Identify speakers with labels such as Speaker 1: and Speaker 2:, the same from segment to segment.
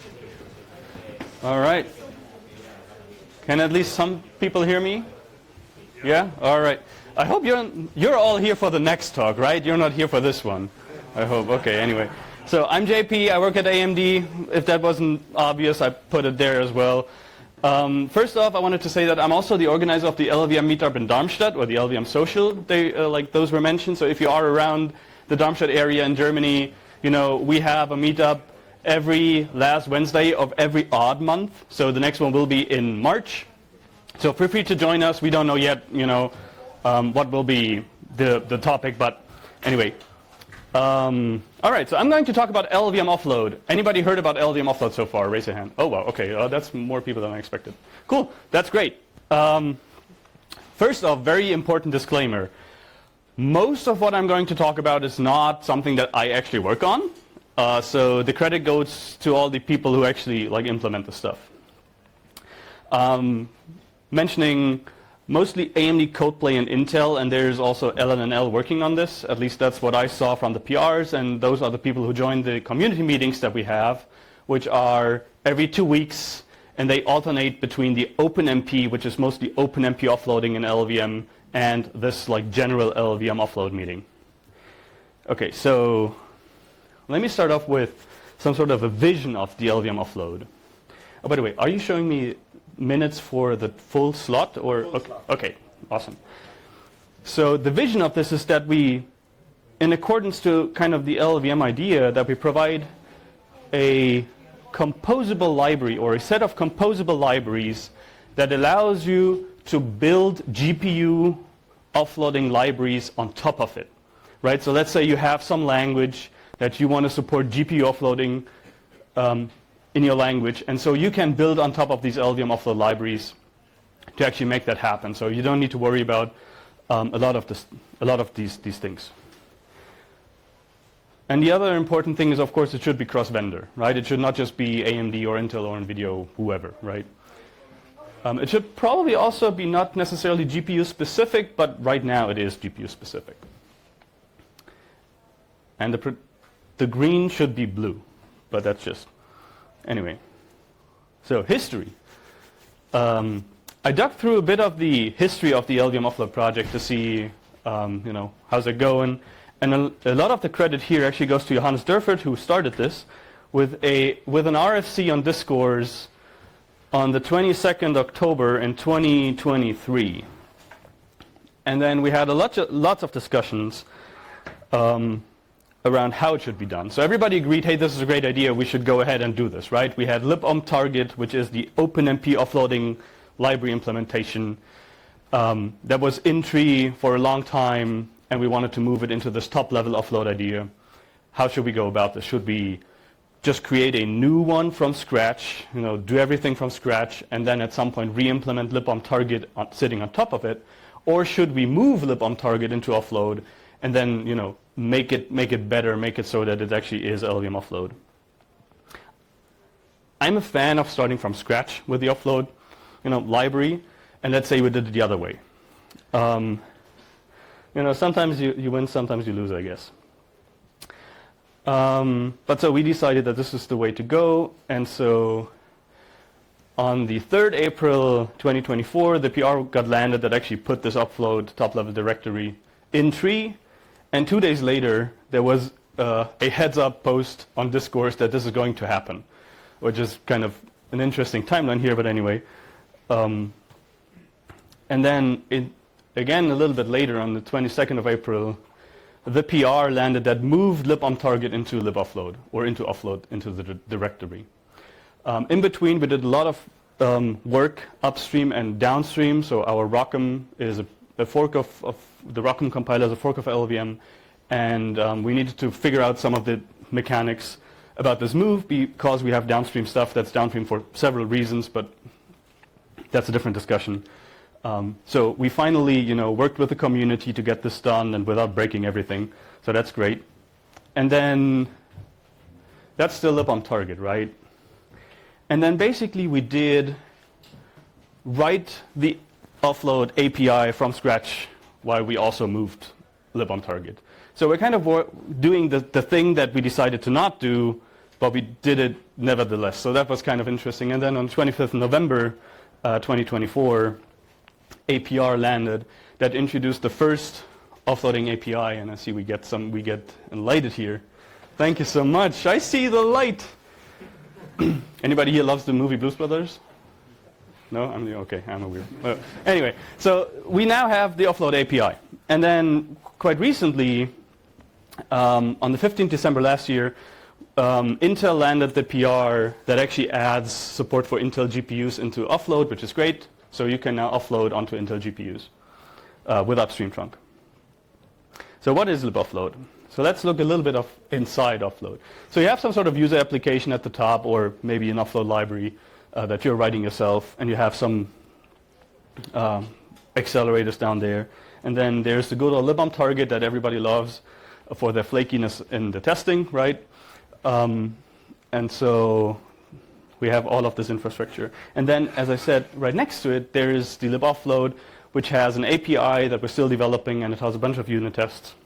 Speaker 1: All right. Can at least some people hear me? Yeah? All right. I hope you're all here for the next talk, right? You're not here for this one. I hope. Okay, anyway. So I'm JP. I work at AMD. If that wasn't obvious, I put it there as well. First off, I wanted to say that I'm also the organizer of the LLVM meetup in Darmstadt, or the LLVM Social, like those were mentioned. So if you are around the Darmstadt area in Germany, we have a meetup every last Wednesday of every odd month. So the next one will be in March. So feel free to join us. We don't know yet, what will be the topic, but anyway. All right, so I'm going to talk about LLVM offload. Anybody heard about LLVM offload so far? Raise your hand. Oh, wow, okay, that's more people than I expected. Cool, that's great. First off, very important disclaimer. Most of what I'm going to talk about is not something that I actually work on. So the credit goes to all the people who actually implement the stuff. Mentioning mostly AMD Codeplay and Intel, and there's also LNNL working on this. At least that's what I saw from the PRs, and those are the people who join the community meetings that we have, which are every 2 weeks, and they alternate between the OpenMP, which is mostly OpenMP offloading in LLVM, and this general LLVM offload meeting. Okay, so let me start off with some sort of a vision of the LLVM offload. Oh, by the way, are you showing me minutes for the full slot? Or okay, awesome. So the vision of this is that we, in accordance to kind of the LLVM idea, that we provide a composable library or a set of composable libraries that allows you to build GPU offloading libraries on top of it, right? So let's say you have some language that you want to support GPU offloading in your language, and so you can build on top of these LLVM offload libraries to actually make that happen. So you don't need to worry about a lot of these things. And the other important thing is, of course, it should be cross-vendor, right? It should not just be AMD or Intel or NVIDIA or whoever, right? It should probably also be not necessarily GPU specific, but right now it is GPU specific. And the green should be blue, but that's just anyway. So history. I dug through a bit of the history of the LLVM offload project to see, how's it going. And a lot of the credit here actually goes to Johannes Dörfert, who started this with an RFC on Discourse on the 22nd October in 2023. And then we had lots of discussions around how it should be done. So everybody agreed, hey, this is a great idea, we should go ahead and do this, right? We had libomtarget, which is the OpenMP offloading library implementation that was in tree for a long time, and we wanted to move it into this top-level offload idea. How should we go about this? Should we just create a new one from scratch, do everything from scratch, and then at some point re-implement libomtarget sitting on top of it? Or should we move libomtarget into offload and then, make it better, make it so that it actually is LLVM offload? I'm a fan of starting from scratch with the offload, library, and let's say we did it the other way. Sometimes you win, sometimes you lose, I guess. But so we decided that this is the way to go, and so on the 3rd April 2024, the PR got landed that actually put this offload top-level directory in tree, and 2 days later, there was a heads-up post on Discourse that this is going to happen, which is kind of an interesting timeline here, but anyway. And then, again, a little bit later, on the 22nd of April, the PR landed that moved libomtarget into liboffload, or into offload, into the directory. In between, we did a lot of work upstream and downstream. So our ROCm is a fork of the ROCm compiler, is a fork of LLVM, and we needed to figure out some of the mechanics about this move because we have downstream stuff that's downstream for several reasons, but that's a different discussion. So we finally, worked with the community to get this done and without breaking everything. So that's great. And then that's still libomtarget, right? And then basically we did write the offload API from scratch while we also moved libomtarget. So we're kind of doing the thing that we decided to not do, but we did it nevertheless. So that was kind of interesting. And then on 25th November 2024, APR landed that introduced the first offloading API, and I see we get enlightened here. Thank you so much. I see the light. Anybody here loves the movie Blues Brothers? No? Okay, I'm a weird. Anyway, so we now have the offload API. And then quite recently, on the 15th December last year, Intel landed the PR that actually adds support for Intel GPUs into offload, which is great. So you can now offload onto Intel GPUs with upstream trunk. So what is liboffload? So let's look a little bit inside offload. So you have some sort of user application at the top, or maybe an offload library that you're writing yourself, and you have some accelerators down there. And then there's the good old libom target that everybody loves for their flakiness in the testing, right? And so we have all of this infrastructure. And then, as I said, right next to it, there is the liboffload, which has an API that we're still developing, and it has a bunch of unit tests.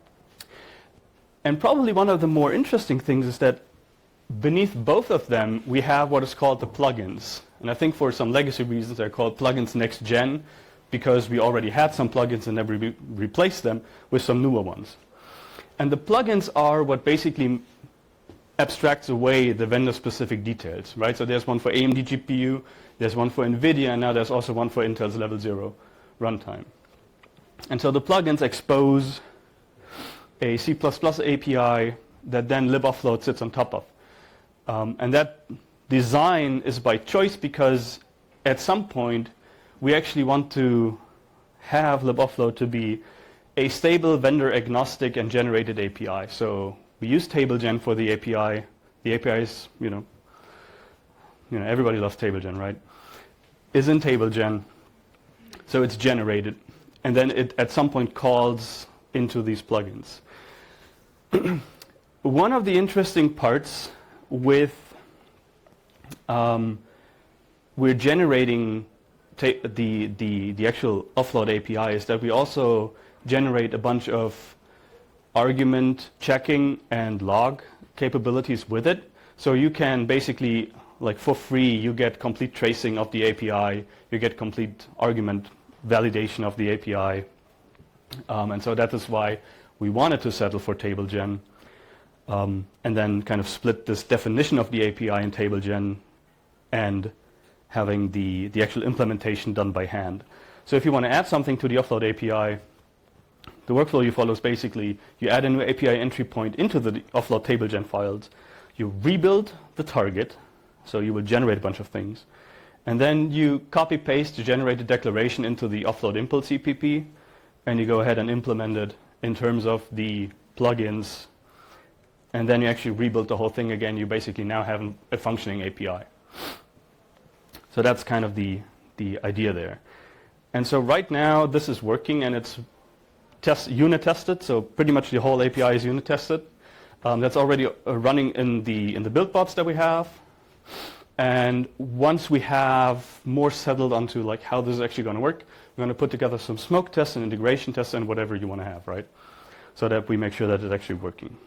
Speaker 1: And probably one of the more interesting things is that beneath both of them, we have what is called the plugins. And I think for some legacy reasons, they're called plugins next gen, because we already had some plugins and then we replaced them with some newer ones. And the plugins are what basically abstracts away the vendor-specific details, right? So there's one for AMD GPU, there's one for NVIDIA, and now there's also one for Intel's Level 0 runtime. And so the plugins expose a C++ API that then liboffload sits on top of. And that design is by choice because at some point we actually want to have liboffload to be a stable vendor agnostic and generated API. So we use TableGen for the API. The API is, everybody loves TableGen, right? Is in TableGen. So it's generated. And then it at some point calls into these plugins. One of the interesting parts with we're generating the actual offload API is that we also generate a bunch of argument checking and log capabilities with it. So you can basically, like for free, you get complete tracing of the API, you get complete argument validation of the API. And so that is why we wanted to settle for TableGen, and then kind of split this definition of the API in TableGen and having the actual implementation done by hand. So if you want to add something to the offload API, the workflow you follow is basically you add a new API entry point into the offload TableGen files, you rebuild the target, so you will generate a bunch of things, and then you copy paste the generated declaration into the offload impulse EPP, and you go ahead and implement it in terms of the plugins, and then you actually rebuild the whole thing again. You basically now have a functioning API. So that's kind of the idea there. And so right now this is working, and it's unit tested, so pretty much the whole API is unit tested. That's already running in the build bots that we have. And once we have more settled onto like how this is actually going to work, we're going to put together some smoke tests and integration tests and whatever you want to have, right? So that we make sure that it's actually working.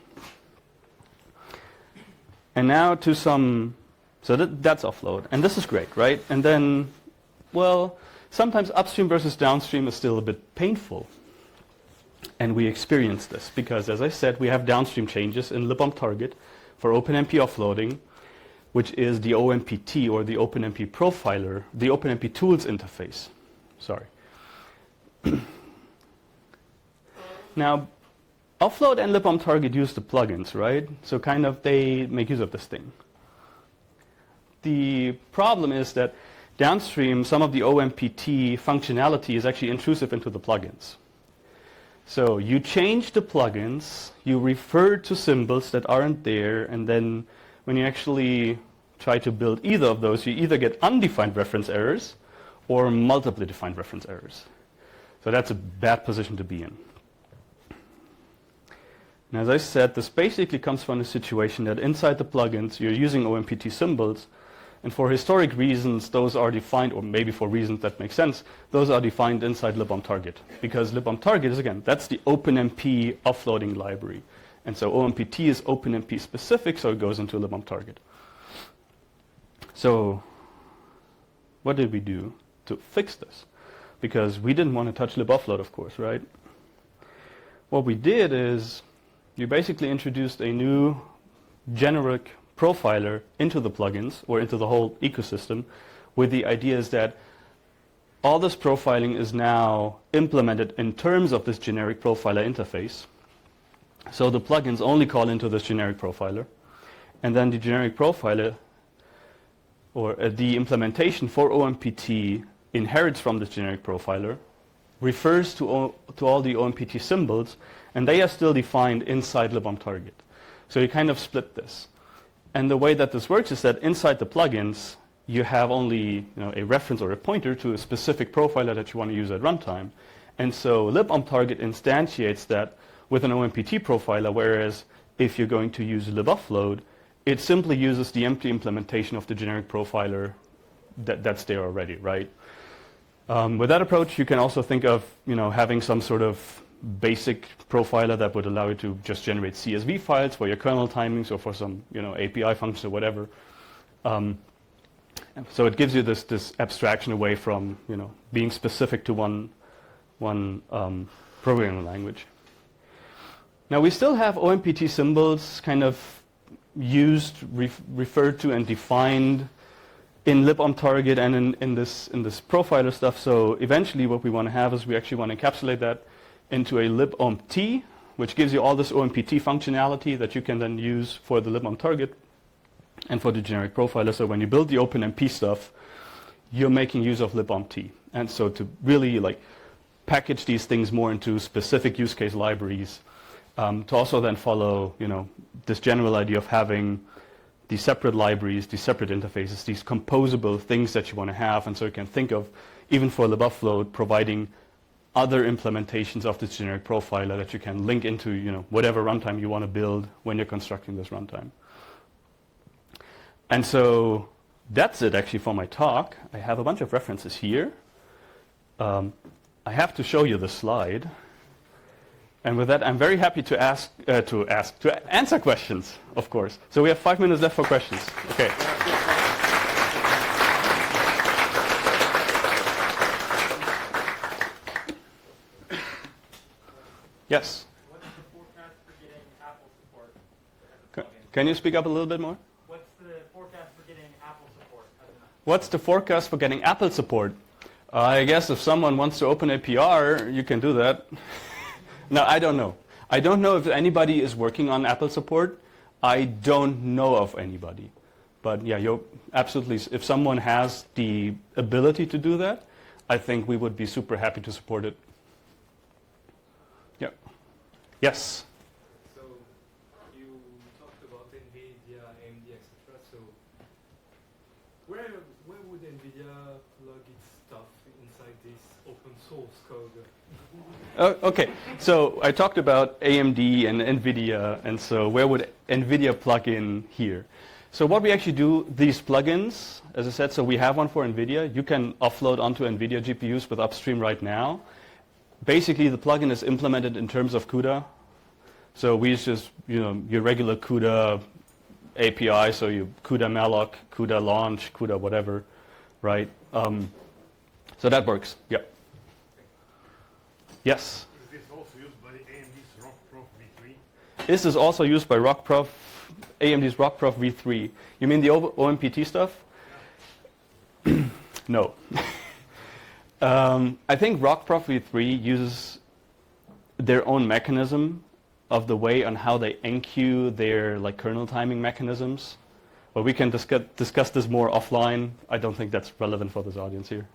Speaker 1: And now to so that's offload. And this is great, right? And then, well, sometimes upstream versus downstream is still a bit painful. And we experience this because, as I said, we have downstream changes in libom target for OpenMP offloading, which is the OMPT, or the OpenMP profiler, the OpenMP tools interface. Sorry. Now, offload and libom target use the plugins, right? So kind of they make use of this thing. The problem is that downstream, some of the OMPT functionality is actually intrusive into the plugins. So you change the plugins, you refer to symbols that aren't there, and then when you actually try to build either of those, you either get undefined reference errors or multiply defined reference errors. So that's a bad position to be in. And as I said, this basically comes from the situation that inside the plugins, you're using OMPT symbols, and for historic reasons, those are defined, or maybe for reasons that make sense, those are defined inside libom target. Because libom target is, again, that's the OpenMP offloading library. And so OMPT is OpenMP specific, so it goes into libmp target. So what did we do to fix this? Because we didn't want to touch liboffload, of course, right? What we did is you basically introduced a new generic profiler into the plugins or into the whole ecosystem with the idea is that all this profiling is now implemented in terms of this generic profiler interface. So the plugins only call into this generic profiler, and then the generic profiler or the implementation for OMPT inherits from this generic profiler, refers to all the OMPT symbols, and they are still defined inside libmp target. So you kind of split this. And the way that this works is that inside the plugins, you have only a reference or a pointer to a specific profiler that you want to use at runtime. And so libmp target instantiates that with an OMPT profiler, whereas if you're going to use liboffload, it simply uses the empty implementation of the generic profiler that's there already, right? With that approach, you can also think of having some sort of basic profiler that would allow you to just generate CSV files for your kernel timings or for some API functions or whatever. So it gives you this abstraction away from being specific to one programming language. Now we still have OMPT symbols kind of used, referred to, and defined in libmp target and in this profiler stuff. So eventually what we want to have is we actually want to encapsulate that into a libomt, which gives you all this OMPT functionality that you can then use for the libmp target and for the generic profiler. So when you build the OpenMP stuff, you're making use of libomt. And so to really package these things more into specific use case libraries, to also then follow this general idea of having these separate libraries, these separate interfaces, these composable things that you want to have. And so you can think of, even for liboffload, providing other implementations of this generic profiler that you can link into whatever runtime you want to build when you're constructing this runtime. And so that's it actually for my talk. I have a bunch of references here. I have to show you the slide. And with that, I'm very happy to answer questions, of course. So we have 5 minutes left for questions. Okay. Yes.
Speaker 2: What's the forecast for getting Apple support?
Speaker 1: Can you speak up a little bit more?
Speaker 2: What's the forecast for getting Apple support?
Speaker 1: What's the forecast for getting Apple support? I guess if someone wants to open a PR, you can do that. No, I don't know. I don't know if anybody is working on Apple support. I don't know of anybody. But yeah, you're absolutely, if someone has the ability to do that, I think we would be super happy to support it. Yeah. Yes?
Speaker 3: So you talked about NVIDIA, AMD, etc. So where would NVIDIA plug its stuff inside this open source code?
Speaker 1: Okay, so I talked about AMD and NVIDIA, and so where would NVIDIA plug in here? So what we actually do, these plugins, as I said, so we have one for NVIDIA. You can offload onto NVIDIA GPUs with Upstream right now. Basically, the plugin is implemented in terms of CUDA. So we use just, your regular CUDA API, so you CUDA malloc, CUDA launch, CUDA whatever, right? So that works, yeah. Yes?
Speaker 4: Is this also used by AMD's RockProf v3?
Speaker 1: This is also used by AMD's RockProf v3. You mean the OMPT stuff? Yeah. No. I think RockProf v3 uses their own mechanism of the way on how they enqueue their kernel timing mechanisms. But we can discuss this more offline. I don't think that's relevant for this audience here.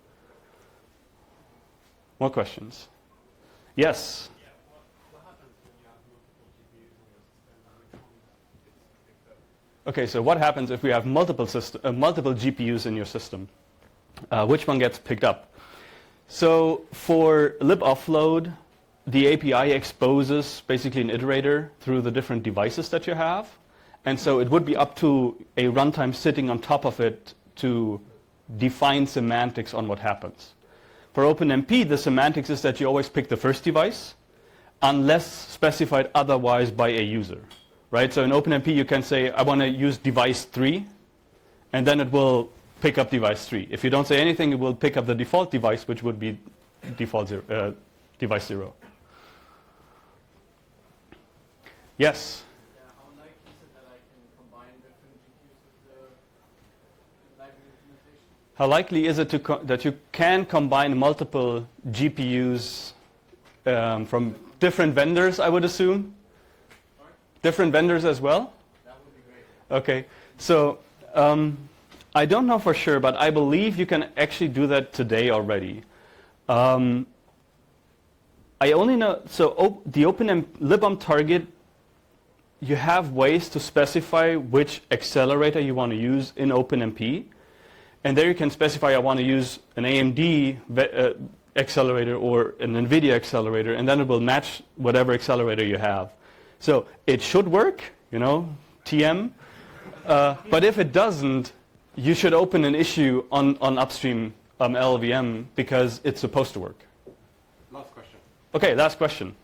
Speaker 1: More questions? Yes?
Speaker 4: Yeah, what happens when you have multiple GPUs in your system and which one gets picked up?
Speaker 1: Okay, so what happens if we have multiple GPUs in your system? Which one gets picked up? So for liboffload, the API exposes basically an iterator through the different devices that you have. And so it would be up to a runtime sitting on top of it to define semantics on what happens. For OpenMP, the semantics is that you always pick the first device, unless specified otherwise by a user, right? So in OpenMP, you can say, I want to use device 3, and then it will pick up device 3. If you don't say anything, it will pick up the default device, which would be default device 0. Yes?
Speaker 4: Yeah, how likely is it that I can combine different GPUs with the library implementation?
Speaker 1: How likely is it that you can combine multiple GPUs from different vendors, I would assume?
Speaker 4: Sorry?
Speaker 1: Different vendors as well?
Speaker 4: That would be great.
Speaker 1: Okay, so I don't know for sure, but I believe you can actually do that today already. I only know, so the libom target, you have ways to specify which accelerator you want to use in OpenMP. And there you can specify I want to use an AMD accelerator or an NVIDIA accelerator, and then it will match whatever accelerator you have. So it should work, you know, TM. But if it doesn't, you should open an issue on upstream LLVM because it's supposed to work.
Speaker 4: Last question.
Speaker 1: Okay, last question.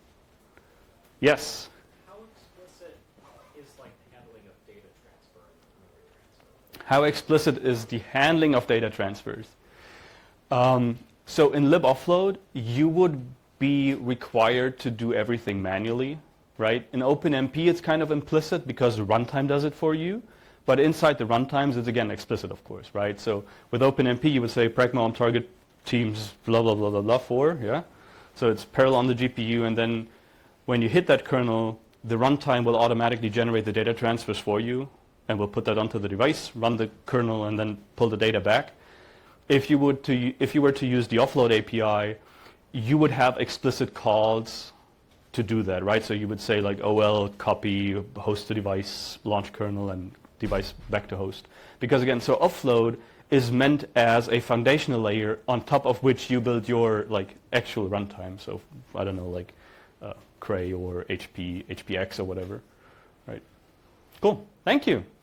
Speaker 1: Yes?
Speaker 5: How explicit is like the handling of data transfer and memory transfer?
Speaker 1: How explicit is the handling of data transfers? So in liboffload, you would be required to do everything manually, right? In OpenMP, it's kind of implicit because the runtime does it for you. But inside the runtimes, it's again explicit, of course, right? So with OpenMP, you would say pragma on target teams blah, blah, blah, blah, blah, 4, yeah? So it's parallel on the GPU, and then when you hit that kernel, the runtime will automatically generate the data transfers for you, and will put that onto the device, run the kernel, and then pull the data back. If you were to use the offload API, you would have explicit calls to do that, right? So you would say like OL copy host to device, launch kernel, and device back to host. Because again, so offload is meant as a foundational layer on top of which you build your like actual runtime. So I don't know, like Cray or HP, HPX or whatever, right? Cool. Thank you.